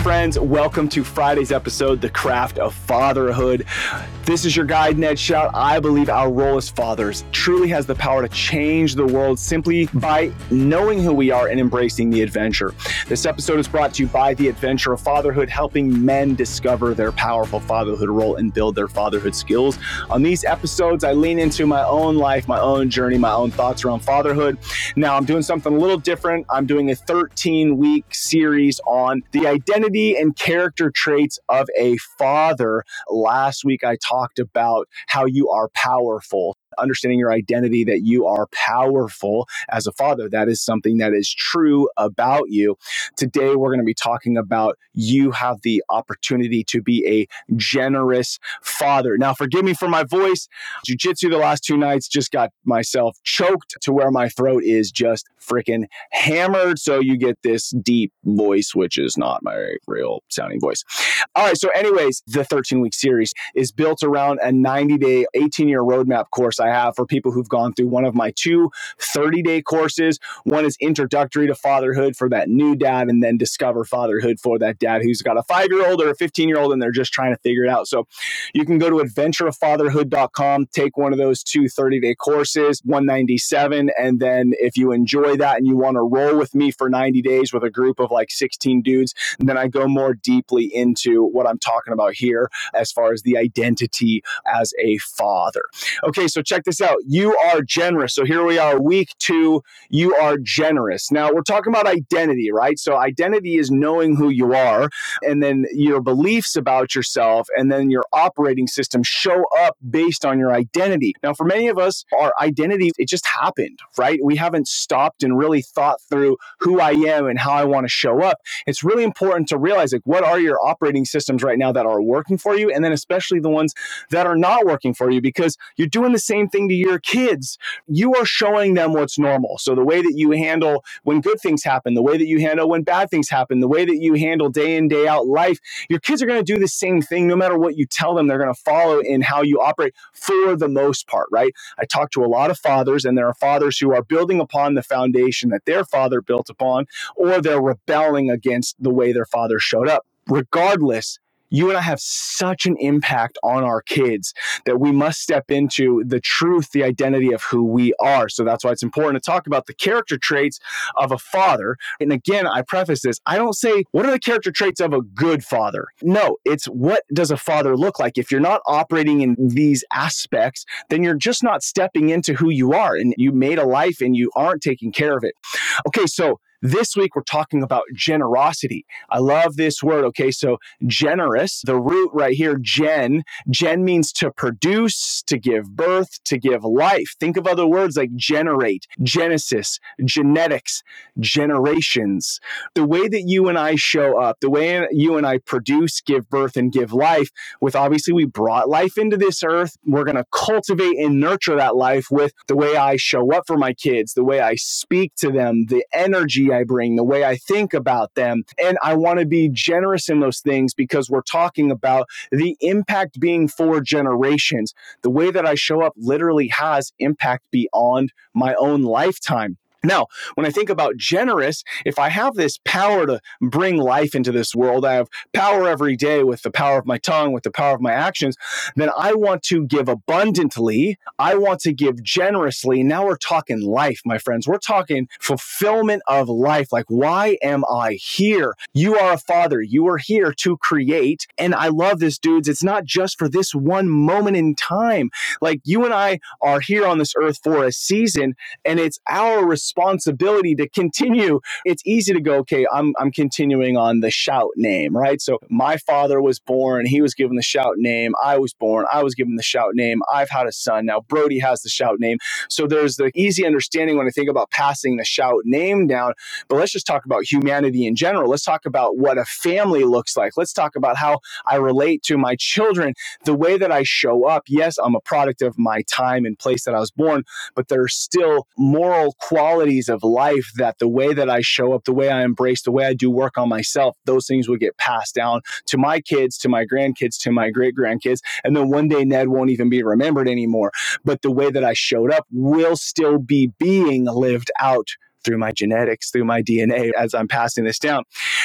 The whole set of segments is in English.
friends. Welcome to Friday's episode, The Craft of Fatherhood. This is your guide, Ned Shout. I believe our role as fathers truly has the power to change the world simply by knowing who we are and embracing the adventure. This episode is brought to you by The Adventure of Fatherhood, helping men discover their powerful fatherhood role and build their fatherhood skills. On these episodes, I lean into my own life, my own journey, my own thoughts around fatherhood. Now, I'm doing something a little different. I'm doing a 13-week series on the identity and character traits of a father. Last week, I talked about how you are powerful. Understanding your identity, that you are powerful as a father. That is something that is true about you. Today, we're going to be talking about you have the opportunity to be a generous father. Now, forgive me for my voice. Jiu-jitsu the last 2 nights just got myself choked to where my throat is just freaking hammered. So you get this deep voice, which is not my real sounding voice. All right. So anyways, the 13-week series is built around a 90-day, 18-year roadmap course I have for people who've gone through one of my 2 30-day courses. One is Introductory to Fatherhood for that new dad, and then Discover Fatherhood for that dad who's got a 5-year-old or a 15-year-old and they're just trying to figure it out. So you can go to adventureoffatherhood.com, take one of those 2 30-day courses, $197. And then if you enjoy that and you want to roll with me for 90 days with a group of like 16 dudes, then I go more deeply into what I'm talking about here as far as the identity as a father. Okay, so check this out. You are generous. So here we are, week 2, you are generous. Now we're talking about identity, right? So identity is knowing who you are, and then your beliefs about yourself, and then your operating system show up based on your identity. Now, for many of us, our identity, it just happened, right? We haven't stopped and really thought through who I am and how I want to show up. It's really important to realize, like, what are your operating systems right now that are working for you? And then especially the ones that are not working for you, because you're doing the same thing to your kids. You are showing them what's normal. So the way that you handle when good things happen, the way that you handle when bad things happen, the way that you handle day in, day out life, your kids are going to do the same thing no matter what you tell them. They're going to follow in how you operate for the most part, right? I talk to a lot of fathers, and there are fathers who are building upon the foundation that their father built upon, or they're rebelling against the way their father showed up. Regardless, you and I have such an impact on our kids that we must step into the truth, the identity of who we are. So that's why it's important to talk about the character traits of a father. And again, I preface this, I don't say, what are the character traits of a good father? No, it's what does a father look like? If you're not operating in these aspects, then you're just not stepping into who you are. And you made a life and you aren't taking care of it. Okay, so this week, we're talking about generosity. I love this word. Okay, so generous, the root right here, gen means to produce, to give birth, to give life. Think of other words like generate, genesis, genetics, generations. The way that you and I show up, the way you and I produce, give birth, and give life, with obviously we brought life into this earth. We're going to cultivate and nurture that life with the way I show up for my kids, the way I speak to them, the energy I bring, the way I think about them. And I want to be generous in those things because we're talking about the impact being for generations. The way that I show up literally has impact beyond my own lifetime. Now, when I think about generous, if I have this power to bring life into this world, I have power every day with the power of my tongue, with the power of my actions, then I want to give abundantly. I want to give generously. Now we're talking life, my friends. We're talking fulfillment of life. Like, why am I here? You are a father. You are here to create. And I love this, dudes. It's not just for this one moment in time. Like, you and I are here on this earth for a season, and it's our responsibility to continue. It's easy to go, okay, I'm continuing on the Shout name, right? So my father was born, he was given the Shout name. I was born, I was given the Shout name. I've had a son. Now Brody has the Shout name. So there's the easy understanding when I think about passing the Shout name down. But let's just talk about humanity in general. Let's talk about what a family looks like. Let's talk about how I relate to my children, the way that I show up. Yes, I'm a product of my time and place that I was born, but there's still moral qualities of life that the way that I show up, the way I embrace, the way I do work on myself, those things will get passed down to my kids, to my grandkids, to my great-grandkids. And then one day Ned won't even be remembered anymore. But the way that I showed up will still be being lived out through my genetics, through my DNA as I'm passing this down.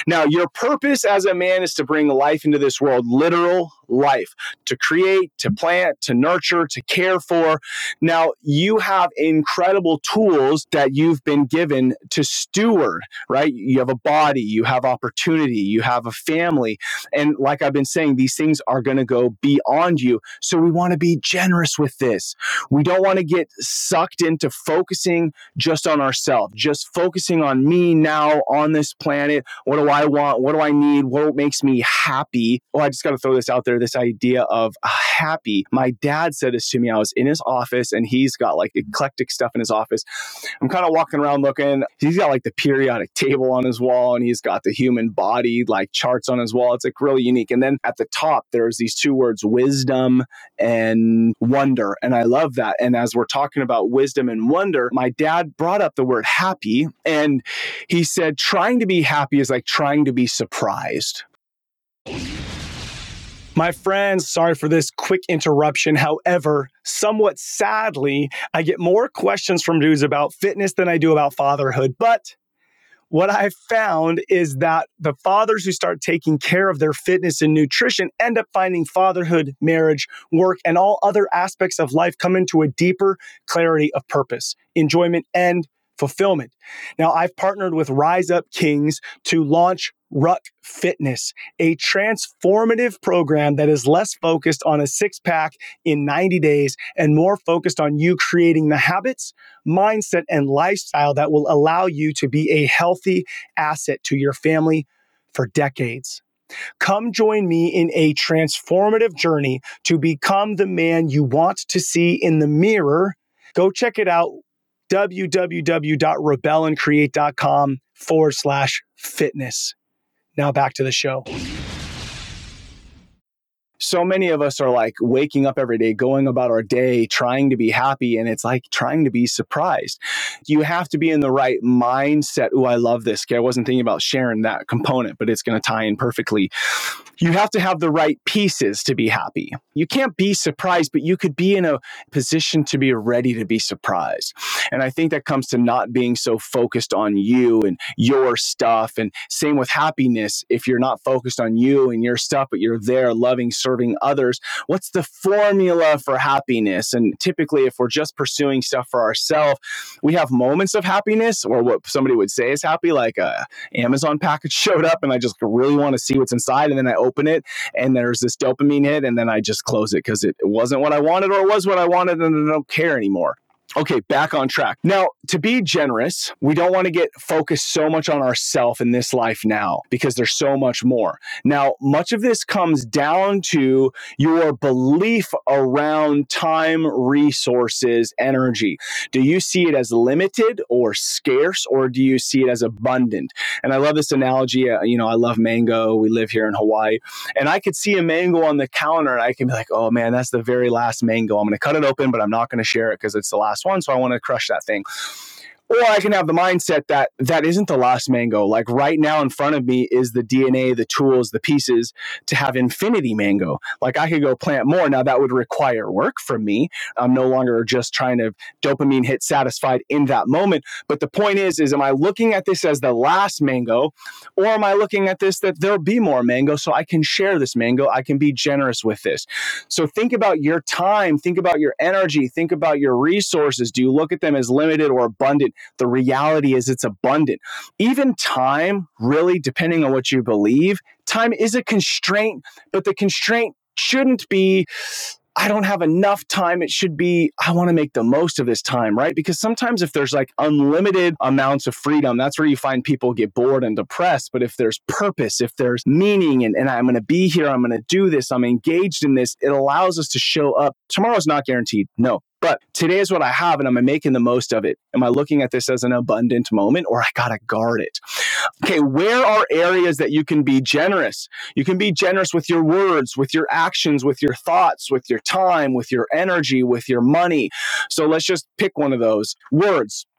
Now, your purpose as a man is to bring life into this world, literal life, to create, to plant, to nurture, to care for. Now, you have incredible tools that you've been given to steward, right? You have a body, you have opportunity, you have a family. And like I've been saying, these things are going to go beyond you. So we want to be generous with this. We don't want to get sucked into focusing just on ourselves, just focusing on me now on this planet. What do I want? What do I need? What makes me happy? Oh, I just got to throw this out there. This idea of happy. My dad said this to me. I was in his office and he's got like eclectic stuff in his office. I'm kind of walking around looking. He's got like the periodic table on his wall and he's got the human body like charts on his wall. It's like really unique. And then at the top, there's these two words, wisdom and wonder. And I love that. And as we're talking about wisdom and wonder, my dad brought up the word happy and he said, trying to be happy is like trying to be surprised. My friends, sorry for this quick interruption. However, somewhat sadly, I get more questions from dudes about fitness than I do about fatherhood. But what I've found is that the fathers who start taking care of their fitness and nutrition end up finding fatherhood, marriage, work, and all other aspects of life come into a deeper clarity of purpose, enjoyment, and fulfillment. Now, I've partnered with Rise Up Kings to launch Ruck Fitness, a transformative program that is less focused on a six-pack in 90 days and more focused on you creating the habits, mindset, and lifestyle that will allow you to be a healthy asset to your family for decades. Come join me in a transformative journey to become the man you want to see in the mirror. Go check it out. www.rebellandcreate.com/fitness. Now back to the show. So many of us are like waking up every day, going about our day, trying to be happy. And it's like trying to be surprised. You have to be in the right mindset. Oh, I love this. Okay, I wasn't thinking about sharing that component, but it's going to tie in perfectly. You have to have the right pieces to be happy. You can't be surprised, but you could be in a position to be ready to be surprised. And I think that comes to not being so focused on you and your stuff. And same with happiness. If you're not focused on you and your stuff, but you're there loving, serving others, what's the formula for happiness? And typically, if we're just pursuing stuff for ourselves, we have moments of happiness, or what somebody would say is happy, like a Amazon package showed up and I just really want to see what's inside. And then I open it and there's this dopamine hit and then I just close it because it wasn't what I wanted or it was what I wanted and I don't care anymore. Okay, back on track. Now, to be generous, we don't want to get focused so much on ourselves in this life now because there's so much more. Now, much of this comes down to your belief around time, resources, energy. Do you see it as limited or scarce, or do you see it as abundant? And I love this analogy. I love mango. We live here in Hawaii. And I could see a mango on the counter and I can be like, oh man, that's the very last mango. I'm going to cut it open, but I'm not going to share it because it's the last one, so I want to crush that thing. Or I can have the mindset that that isn't the last mango. Like right now in front of me is the DNA, the tools, the pieces to have infinity mango. Like I could go plant more. Now that would require work from me. I'm no longer just trying to dopamine hit satisfied in that moment. But the point is am I looking at this as the last mango, or am I looking at this that there'll be more mango so I can share this mango? I can be generous with this. So think about your time, think about your energy, think about your resources. Do you look at them as limited or abundant? The reality is it's abundant. Even time, really, depending on what you believe, time is a constraint, but the constraint shouldn't be, I don't have enough time. It should be, I want to make the most of this time, right? Because sometimes if there's like unlimited amounts of freedom, that's where you find people get bored and depressed. But if there's purpose, if there's meaning, and I'm going to be here, I'm going to do this, I'm engaged in this, it allows us to show up. Tomorrow's not guaranteed. No. But today is what I have and I'm making the most of it. Am I looking at this as an abundant moment, or I got to guard it? Okay, where are areas that you can be generous? You can be generous with your words, with your actions, with your thoughts, with your time, with your energy, with your money. So let's just pick one of those. Words.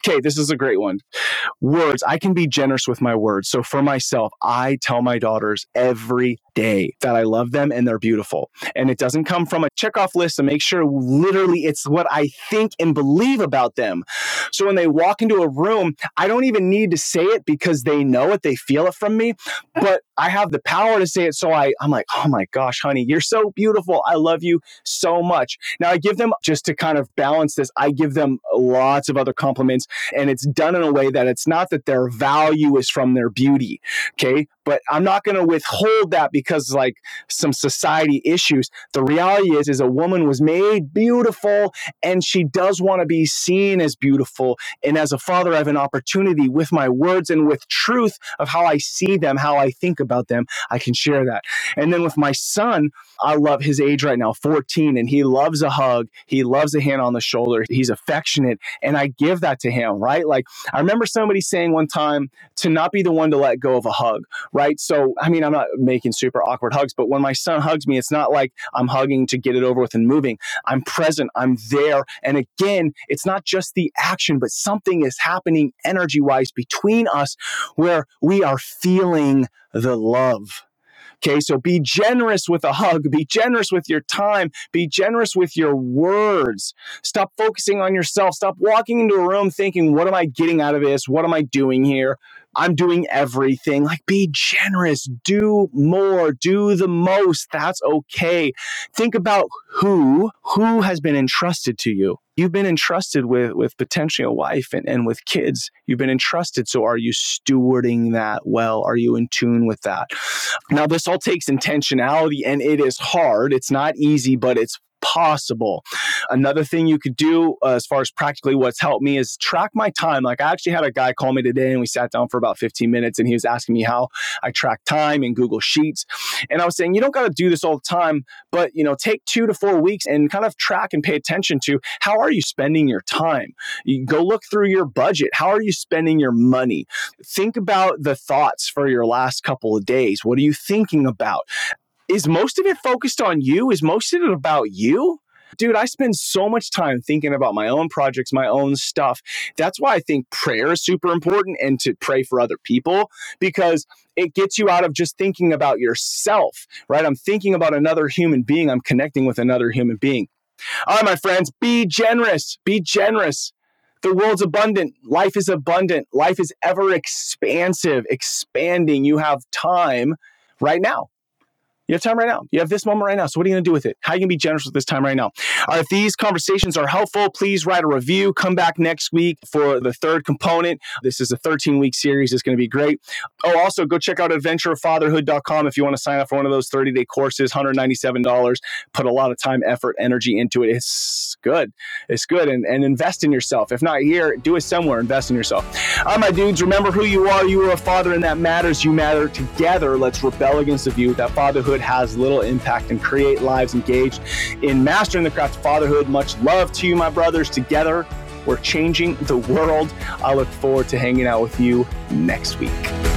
Okay, this is a great one. Words. I can be generous with my words. So for myself, I tell my daughters every day that I love them and they're beautiful. And it doesn't come from a checkoff list to make sure literally it's what I think and believe about them. So when they walk into a room, I don't even need to say it because they know it, they feel it from me, but I have the power to say it. So I'm like, oh my gosh, honey, you're so beautiful. I love you so much. Now I give them, just to kind of balance this, I give them lots of other compliments, and it's done in a way that it's not that their value is from their beauty. Okay. But I'm not going to withhold that because like some society issues. The reality is a woman was made beautiful and she does want to be seen as beautiful. And as a father, I have an opportunity with my words and with truth of how I see them, how I think about them. I can share that. And then with my son, I love his age right now, 14, and he loves a hug. He loves a hand on the shoulder. He's affectionate. And I give that to him, right? Like I remember somebody saying one time to not be the one to let go of a hug. Right. So, I mean, I'm not making super awkward hugs, but when my son hugs me, it's not like I'm hugging to get it over with and moving. I'm present. I'm there. And again, it's not just the action, but something is happening energy wise between us where we are feeling the love. Okay, so be generous with a hug, be generous with your time, be generous with your words. Stop focusing on yourself. Stop walking into a room thinking, what am I getting out of this? What am I doing here? I'm doing everything. Like, be generous, do more, do the most. That's okay. Think about who has been entrusted to you. You've been entrusted with potentially a wife and with kids. You've been entrusted. So are you stewarding that well? Are you in tune with that? Now, this all takes intentionality, and it is hard. It's not easy, but it's possible. Another thing you could do as far as practically what's helped me is track my time. Like I actually had a guy call me today and we sat down for about 15 minutes and he was asking me how I track time in Google Sheets. And I was saying, you don't got to do this all the time, but take 2 to 4 weeks and kind of track and pay attention to how are you spending your time? You go look through your budget. How are you spending your money? Think about the thoughts for your last couple of days. What are you thinking about? Is most of it focused on you? Is most of it about you? Dude, I spend so much time thinking about my own projects, my own stuff. That's why I think prayer is super important and to pray for other people, because it gets you out of just thinking about yourself, right? I'm thinking about another human being. I'm connecting with another human being. All right, my friends, be generous. Be generous. The world's abundant. Life is abundant. Life is ever expansive, expanding. You have time right now. You have time right now. You have this moment right now. So what are you going to do with it? How are you going to be generous with this time right now? All right, if these conversations are helpful, please write a review. Come back next week for the third component. This is a 13-week series. It's going to be great. Oh, also go check out adventurefatherhood.com if you want to sign up for one of those 30-day courses, $197. Put a lot of time, effort, energy into it. It's good. It's good. And invest in yourself. If not here, do it somewhere. Invest in yourself. All right, my dudes, remember who you are. You are a father, and that matters. You matter. Together, let's rebel against the view that fatherhood has little impact and create lives engaged in mastering the craft of fatherhood. Much love to you, my brothers. Together, we're changing the world. I look forward to hanging out with you next week.